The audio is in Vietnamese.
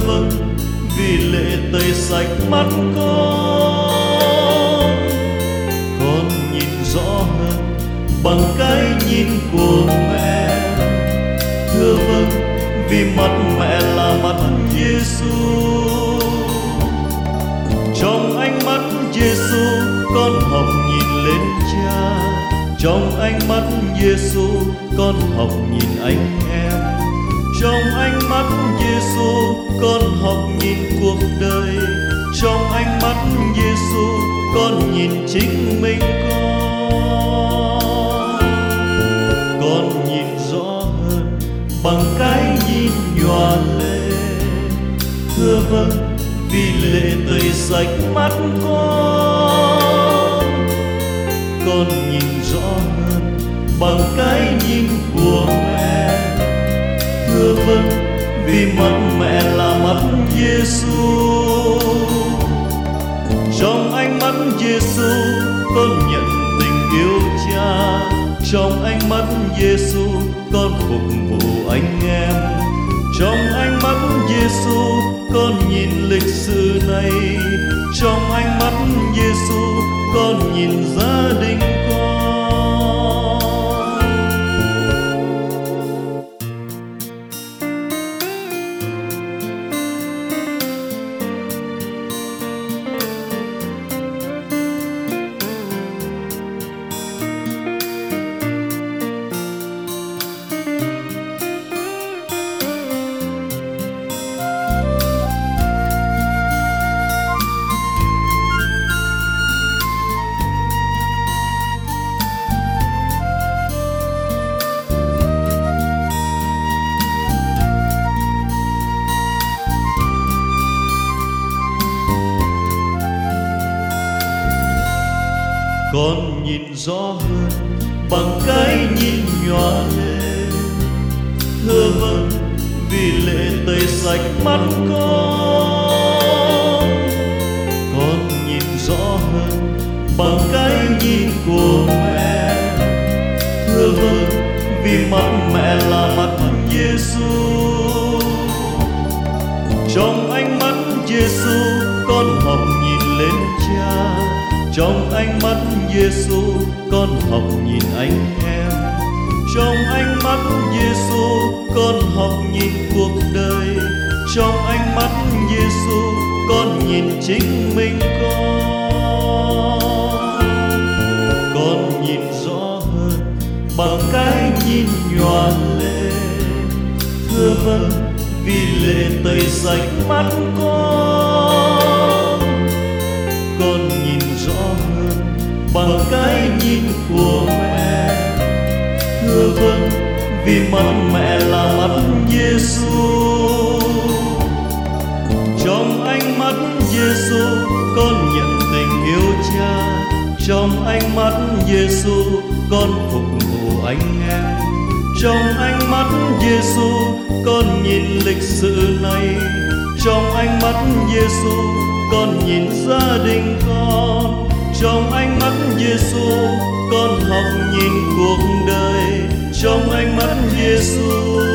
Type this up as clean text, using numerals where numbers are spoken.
vâng vì lệ tẩy sạch mắt con nhìn rõ hơn bằng cái nhìn của mẹ. Thưa vâng vì mắt mẹ là mắt Giêsu. Trong ánh mắt Giêsu con học nhìn lên Cha. Trong ánh mắt Giêsu con học nhìn anh em. Trong ánh mắt Giêsu con học nhìn cuộc đời. Trong ánh mắt Giêsu con nhìn chính mình con nhìn rõ hơn bằng cái nhìn nhòa lệ. Thưa vâng vì lệ tẩy sạch mắt con nhìn rõ hơn bằng cái nhìn của mẹ. Thưa vâng vì mắt mẹ là mắt Giêsu. Trong ánh mắt Giêsu con nhận tình yêu Cha. Trong ánh mắt Giêsu con phục vụ anh em. Trong ánh mắt Giêsu con nhìn lịch sử này. Trong ánh mắt Giêsu con nhìn gia đình con. Con nhìn rõ hơn bằng cái nhìn nhòa lệ. Thưa vâng vì lệ tẩy sạch mắt con nhìn rõ hơn bằng cái nhìn của mẹ. Thưa vâng vì mắt mẹ là mắt Giêsu. Trong ánh mắt Giêsu con học nhìn lên Cha. Trong ánh mắt Giêsu con học nhìn anh em. Trong ánh mắt Giêsu con học nhìn cuộc đời. Trong ánh mắt Giêsu con nhìn chính mình con nhìn rõ hơn bằng cái nhìn nhòa lệ. Thưa vâng vì lệ tẩy sạch mắt con nhìn rõ hơn bằng cái nhìn của mẹ. Thưa vâng vì mắt mẹ là mắt Giêsu. Trong ánh mắt Giêsu con nhận tình yêu Cha. Trong ánh mắt Giêsu con phục vụ anh em. Trong ánh mắt Giêsu con nhìn lịch sử này. Trong ánh mắt Giêsu con nhìn gia đình con. Trong ánh mắt Giêsu con học nhìn cuộc đời. Trong ánh mắt Giêsu